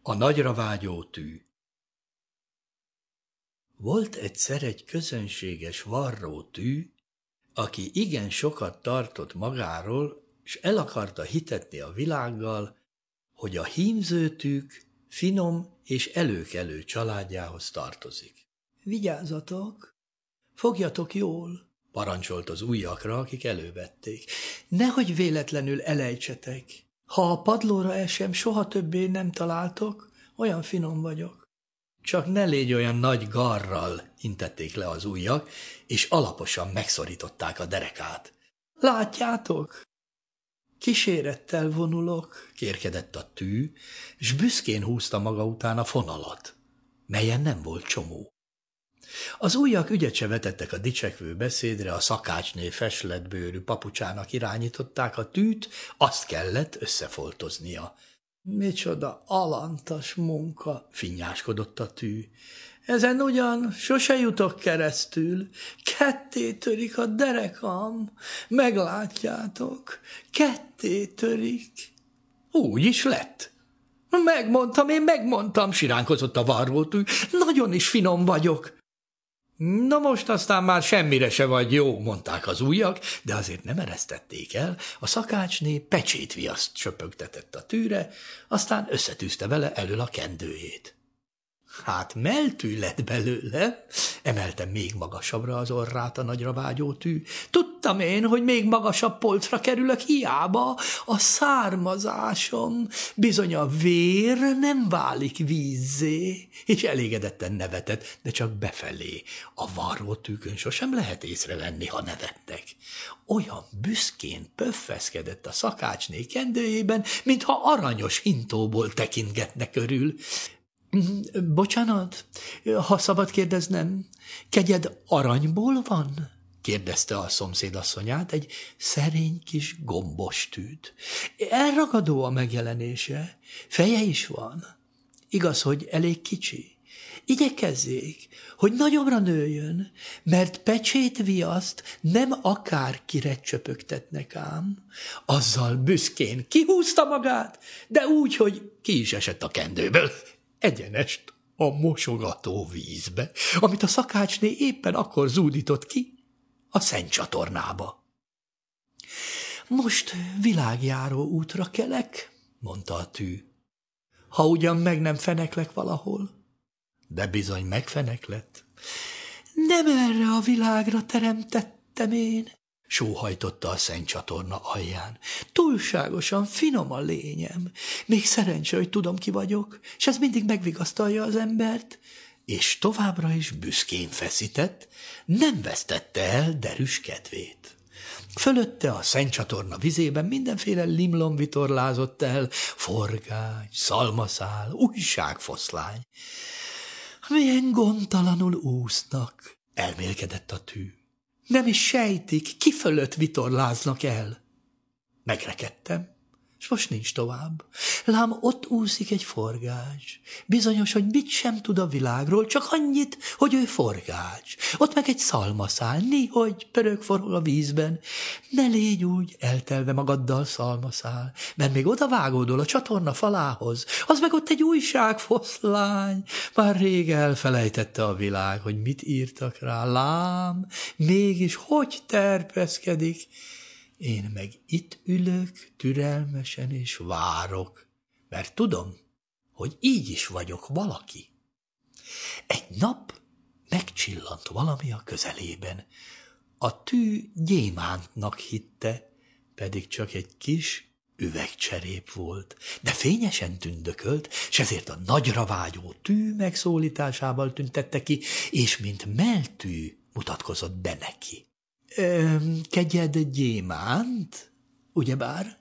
A nagyra vágyó tű. Volt egyszer egy közönséges varró tű, aki igen sokat tartott magáról, és el akarta hitetni a világgal, hogy a hímzőtűk finom és előkelő családjához tartozik. Vigyázzatok, fogjatok jól, parancsolt az ujjakra, akik elővették. Nehogy véletlenül elejtsetek. Ha a padlóra esem, soha többé nem találtok, olyan finom vagyok. Csak ne légy olyan nagy garral, intették le az ujjak, és alaposan megszorították a derekát. Látjátok? Kísérettel vonulok, kérkedett a tű, s büszkén húzta maga után a fonalat, melyen nem volt csomó. Az ujjak ügyet se vetettek a dicsekvő beszédre, a szakácsné fesletbőrű papucsának irányították a tűt, azt kellett összefoltoznia. Micsoda alantas munka, finnyáskodott a tű. Ezen ugyan sose jutok keresztül, ketté törik a derekam, meglátjátok, ketté törik. Úgy is lett. Megmondtam, siránkozott a varrótű, nagyon is finom vagyok. Na most aztán már semmire se vagy jó, mondták az ujjak, de azért nem eresztették el, a szakácsné pecsétviaszt söpögtetett a tűre, aztán összetűzte vele elől a kendőjét. Hát melltű lett belőle, emelte még magasabbra az orrát a nagyra vágyó tű. Tudtam én, hogy még magasabb polcra kerülök, hiába a származásom, bizony a vér nem válik vízzé, és elégedetten nevetett, de csak befelé. A varró tűkön sosem lehet észrevenni, ha nevettek. Olyan büszkén pöffeszkedett a szakácsné kendőjében, mintha aranyos hintóból tekintgetne körül. Bocsánat, ha szabad kérdeznem, kegyed aranyból van? Kérdezte a szomszédasszonyát egy szerény kis gombos tűt. Elragadó a megjelenése, feje is van. Igaz, hogy elég kicsi. Igyekezzék, hogy nagyobbra nőjön, mert pecsétviaszt nem akárkire csöpögtetnek ám. Azzal büszkén kihúzta magát, de úgy, hogy ki is esett a kendőből. Egyenest a mosogató vízbe, amit a szakácsné éppen akkor zúdított ki a Szentcsatornába. Most világjáró útra kelek, mondta a tű. Ha ugyan meg nem feneklek valahol. De bizony megfeneklett. Nem erre a világra teremtettem én, sóhajtotta a Szentcsatorna alján. Túlságosan finom a lényem. Még szerencse, hogy tudom, ki vagyok, és ez mindig megvigasztalja az embert. És továbbra is büszkén feszített, nem vesztette el derűs kedvét. Fölötte a Szentcsatorna vizében mindenféle limlom vitorlázott el, forgács, szalmaszál, újságfoszlány. Milyen gondtalanul úsznak, elmélkedett a tű. Nem is sejtik, ki fölött vitorláznak el. Megrekedtem, és most nincs tovább. Lám ott úszik egy forgács. Bizonyos, hogy mit sem tud a világról, csak annyit, hogy ő forgács. Ott meg egy szalmaszál, néhogy pörög-forog a vízben. Ne légy úgy eltelve magaddal, szalmaszál, mert még oda vágódol a csatorna falához. Az meg ott egy újságfoszlány. Már rég elfelejtette a világ, hogy mit írtak rá. Lám, mégis hogy terpeszkedik. Én meg itt ülök türelmesen és várok, mert tudom, hogy így is vagyok valaki. Egy nap megcsillant valami a közelében. A tű gyémántnak hitte, pedig csak egy kis üvegcserép volt, de fényesen tündökölt, s ezért a nagyra vágyó tű megszólításával tüntette ki, és mint melltű mutatkozott be neki. Kegyed gyémánt, ugyebár?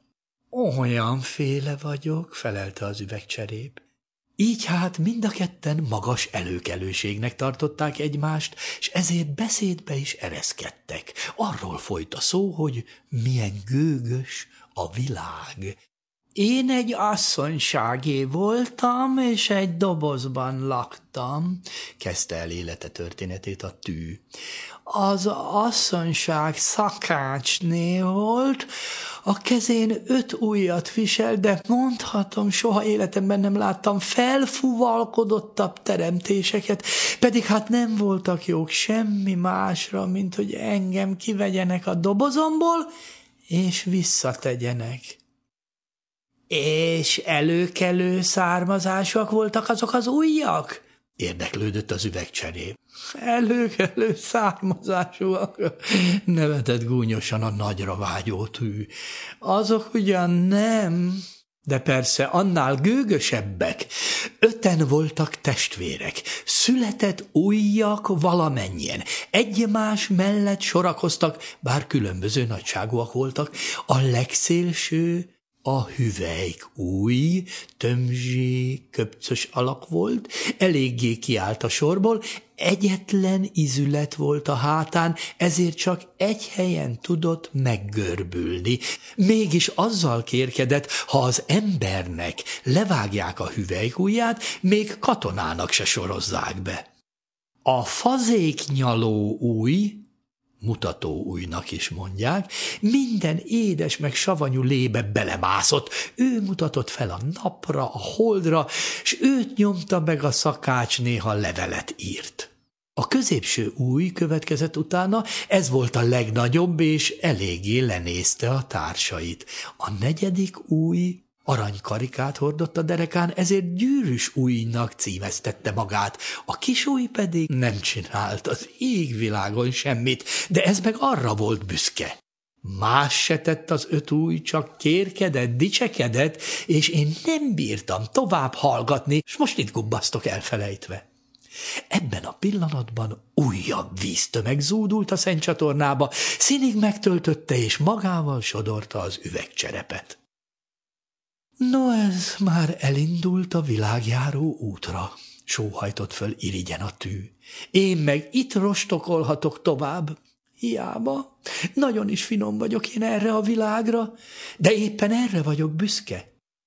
Olyanféle vagyok, felelte az üvegcserép. Így hát mind a ketten magas előkelőségnek tartották egymást, és ezért beszédbe is ereszkedtek. Arról folyt a szó, hogy milyen gőgös a világ. Én egy asszonyságé voltam, és egy dobozban laktam, kezdte el élete történetét a tű. Az asszonyság szakácsné volt, A kezén 5 ujjat visel, de mondhatom, soha életemben nem láttam felfuvalkodottabb teremtéseket, pedig hát nem voltak jók semmi másra, mint hogy engem kivegyenek a dobozomból, és visszategyenek. És előkelő származásúak voltak azok az ujjak? Érdeklődött az üvegcserép. Előkelő származásúak, nevetett gúnyosan a nagyra vágyó tű. Azok ugyan nem, de persze annál gőgösebbek. 5 voltak testvérek, született ujjak valamennyien, egymás mellett sorakoztak, bár különböző nagyságúak voltak. A legszélső a hüvelykúj, tömzsé, köpcös alak volt, eléggé kiállt a sorból, egyetlen izület volt a hátán, ezért csak egy helyen tudott meggörbülni. Mégis azzal kérkedett, ha az embernek levágják a hüvelykújját, még katonának se sorozzák be. A fazéknyaló új, mutatóujjnak is mondják, minden édes meg savanyú lébe belemászott. Ő mutatott fel a napra, a holdra, s őt nyomta meg a szakács, néha levelet írt. A középső új következett utána, ez volt a legnagyobb, és eléggé lenézte a társait. A 4. új aranykarikát hordott a derekán, ezért Gyűrűs újnak címeztette magát. A kis új pedig nem csinált az égvilágon semmit, de ez meg arra volt büszke. Más se tett az 5 új, csak kérkedett, dicsekedett, és én nem bírtam tovább hallgatni, s most itt gubbasztok elfelejtve. Ebben a pillanatban újabb víztömeg zúdult a Szentcsatornába, színig megtöltötte, és magával sodorta az üvegcserepet. No, ez már elindult a világjáró útra, sóhajtott föl irigyen a tű. Én meg itt rostokolhatok tovább. Hiába, nagyon is finom vagyok én erre a világra, de éppen erre vagyok büszke.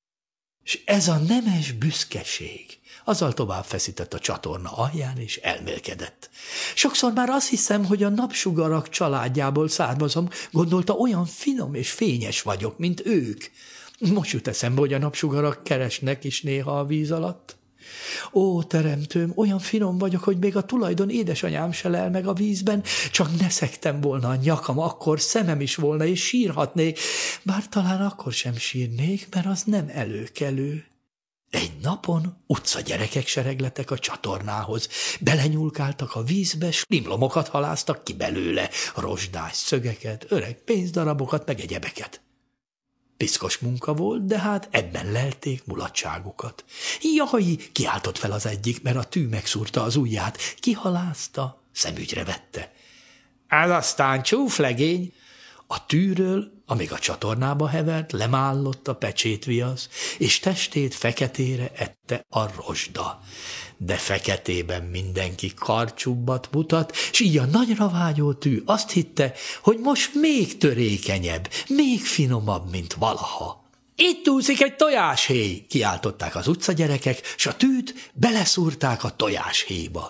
És ez a nemes büszkeség, azzal tovább feszített a csatorna alján, és elmélkedett. Sokszor már azt hiszem, hogy a napsugarak családjából származom, gondolta, olyan finom és fényes vagyok, mint ők. Most jut eszembe, hogy a napsugarak keresnek is néha a víz alatt. Ó, teremtőm, olyan finom vagyok, hogy még a tulajdon édesanyám se lel meg a vízben, csak ne szektem volna a nyakam, akkor szemem is volna, és sírhatnék, bár talán akkor sem sírnék, mert az nem előkelő. Egy napon utcagyerekek seregletek a csatornához, belenyúlkáltak a vízbe, s limlomokat haláztak ki belőle, rozsdás szögeket, öreg pénzdarabokat, meg egyebeket. Piszkos munka volt, de hát ebben lelték mulatságukat. Jaj, kiáltott fel az egyik, mert a tű megszúrta az ujját, kihalázta, szemügyre vette. Ez aztán csúflegény! A tűről, amíg a csatornába hevert, lemállott a pecsétviasz, és testét feketére ette a rozsda. De feketében mindenki karcsúbbat mutat, s így a nagyra vágyó tű azt hitte, hogy most még törékenyebb, még finomabb, mint valaha. Itt úszik egy tojáshéj, kiáltották az utcagyerekek, s a tűt beleszúrták a tojáshéjba.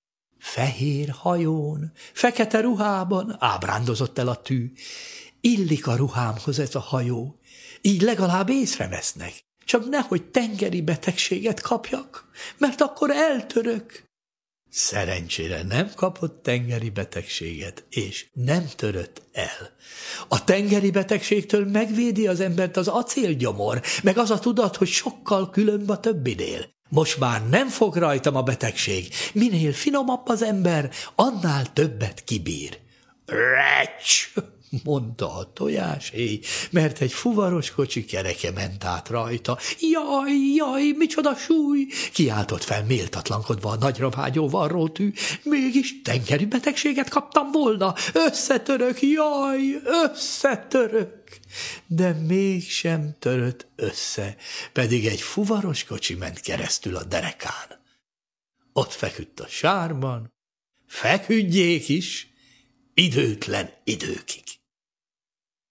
Fehér hajón, fekete ruhában ábrándozott el a tű. Illik a ruhámhoz ez a hajó, így legalább észrevesznek. Csak nehogy tengeri betegséget kapjak, mert akkor eltörök. Szerencsére nem kapott tengeri betegséget, és nem törött el. A tengeri betegségtől megvédi az embert az acélgyomor, meg az a tudat, hogy sokkal különb a többinél. Most már nem fog rajtam a betegség. Minél finomabb az ember, annál többet kibír. Recs! Mondta a tojáshéj, mert egy fuvaros kocsi kereke ment át rajta. Jaj, jaj, micsoda súly! Kiáltott fel méltatlankodva a nagyra vágyó varrótű. Mégis tengeri betegséget kaptam volna. Összetörök, jaj, összetörök! De mégsem törött össze, pedig egy fuvaros kocsi ment keresztül a derekán. Ott feküdt a sárban, feküdjék is, időtlen időkig.